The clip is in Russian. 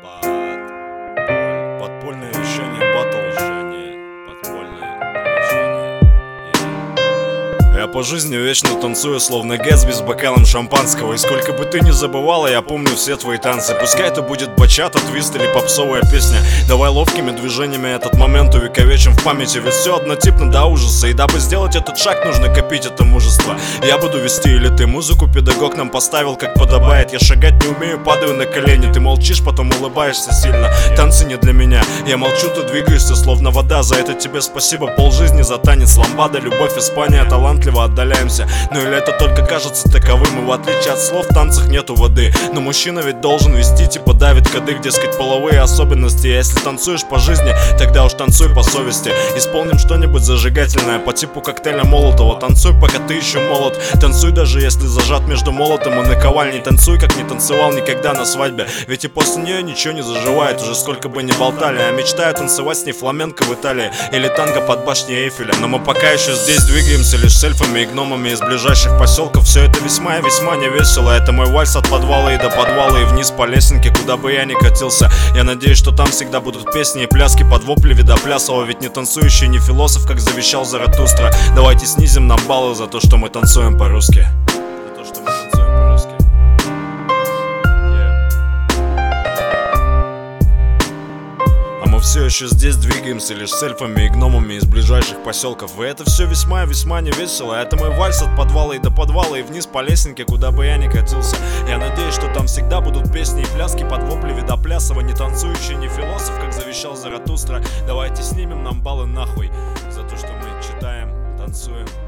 Подпольное вещание, батл вещание, подпольное вещание. Я по жизни вечно танцую, словно Гэтсби с бокалом шампанского. И сколько бы ты ни забывала, я помню все твои танцы. Пускай это будет бачата, твист или попсовая песня. Давай ловкими движениями этот момент увековечим в памяти. Ведь все однотипно до ужаса. И дабы сделать этот шаг, нужно копить это мужество. Я буду вести или ты? Музыку педагог нам поставил, как подобает. Я шагать не умею, падаю на колени. Ты молчишь, потом улыбаешься сильно. Танцы не для меня. Я молчу, ты двигаешься, словно вода. За это тебе спасибо, полжизни за танец. Ламбада, любовь, Испания, талантливо отдаляемся. Ну или это только кажется таковым. И в отличие от слов в танцах нету воды. Но мужчина ведь должен вести, типа давит кадык, дескать, половые особенности. А если танцуешь по жизни, тогда уж танцуй по совести. Исполним что-нибудь зажигательное по типу коктейля Молотова. Танцуй, пока ты еще молод. Танцуй, даже если зажат между молотом и наковальней. Танцуй, как не танцевал никогда на свадьбе. Ведь и после нее ничего не заживает, уже сколько бы ни болтали. А мечтаю танцевать с ней фламенко в Италии или танго под башней Эйфеля. Но мы пока еще здесь двигаемся лишь с эльфами и гномами из ближайших поселков. Все это весьма и весьма не весело. Это мой вальс от подвала и до подвала, и вниз по лесенке, куда бы я ни катился. Я надеюсь, что там всегда будут песни и пляски под вопли Видоплясова. Ведь не танцующий, не философ, как завещал Заратустра. Давайте снизим нам баллы за то, что мы танцуем по-русски. За то, что мы танцуем по-русски. Все еще здесь двигаемся лишь с эльфами и гномами из ближайших поселков. И это все весьма и весьма не весело. Это мой вальс от подвала и до подвала, и вниз по лесенке, куда бы я ни катился. Я надеюсь, что там всегда будут песни и пляски под вопли Видоплясова. Не танцующий, не философ, как завещал Заратустра. Давайте снимем нам баллы нахуй за то, что мы читаем, танцуем